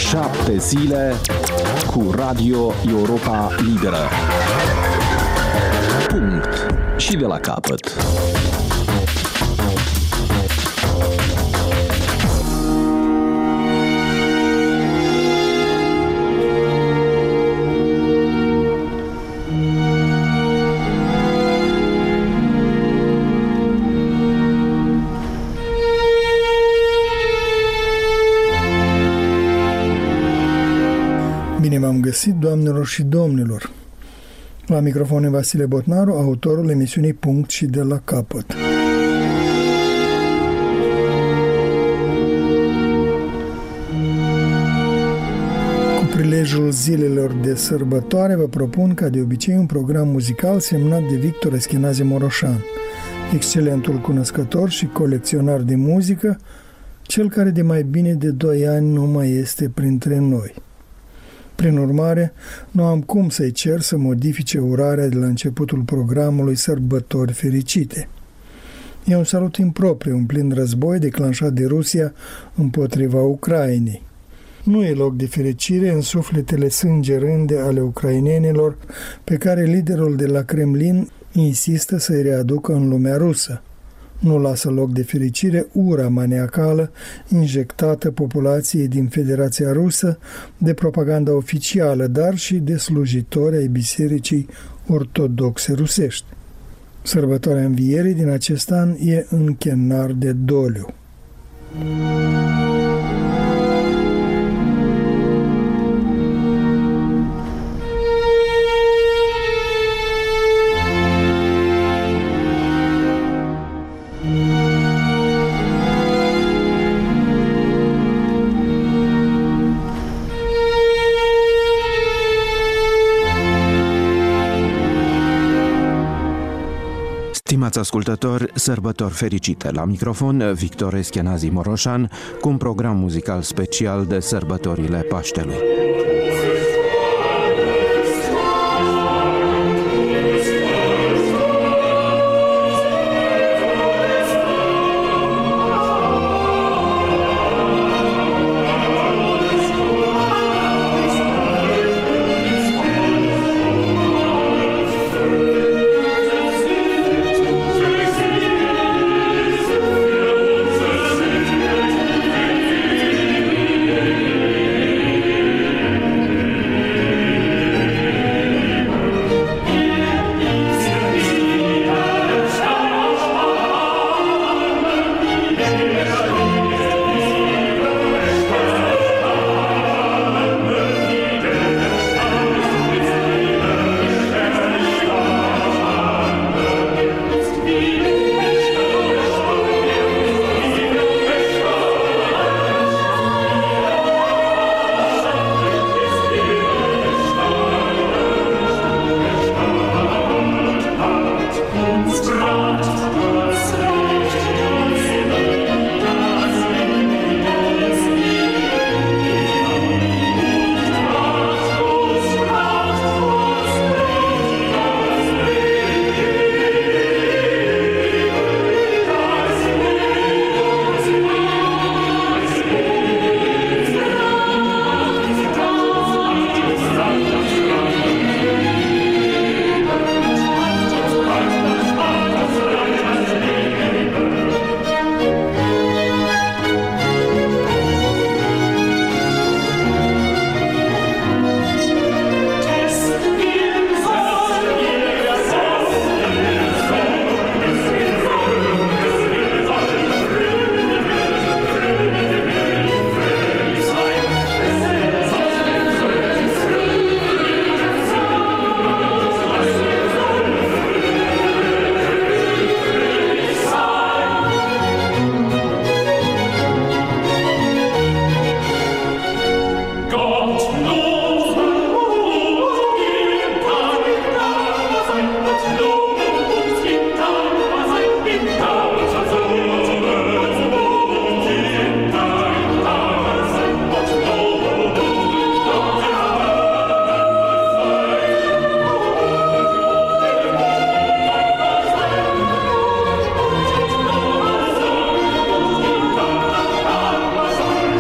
7 zile cu Radio Europa Liberă. Punct. Și de la capăt. Bine v-am găsit, doamnelor și domnilor! La microfon e Vasile Botnaru, autorul emisiunii Punct și de la capăt. Cu prilejul zilelor de sărbătoare vă propun, ca de obicei, un program muzical semnat de Victor Eschenazi Moroșan, excelentul cunoscător și colecționar de muzică, cel care de mai bine de 2 ani nu mai este printre noi. Prin urmare, nu am cum să-i cer să modifice urarea de la începutul programului Sărbători fericite. E un salut impropriu în plin război declanșat de Rusia împotriva Ucrainei. Nu e loc de fericire în sufletele sângerânde ale ucrainenilor pe care liderul de la Kremlin insistă să-i readucă în lumea rusă. Nu lasă loc de fericire ura maniacală injectată populației din Federația Rusă de propaganda oficială, dar și de slujitori ai Bisericii Ortodoxe rusești. Sărbătoarea Învierii din acest an e închenar de doliu. Stimați ascultători, sărbători fericite! La microfon, Victor Eschenazi Moroșan, cu un program muzical special de sărbătorile Paștelui.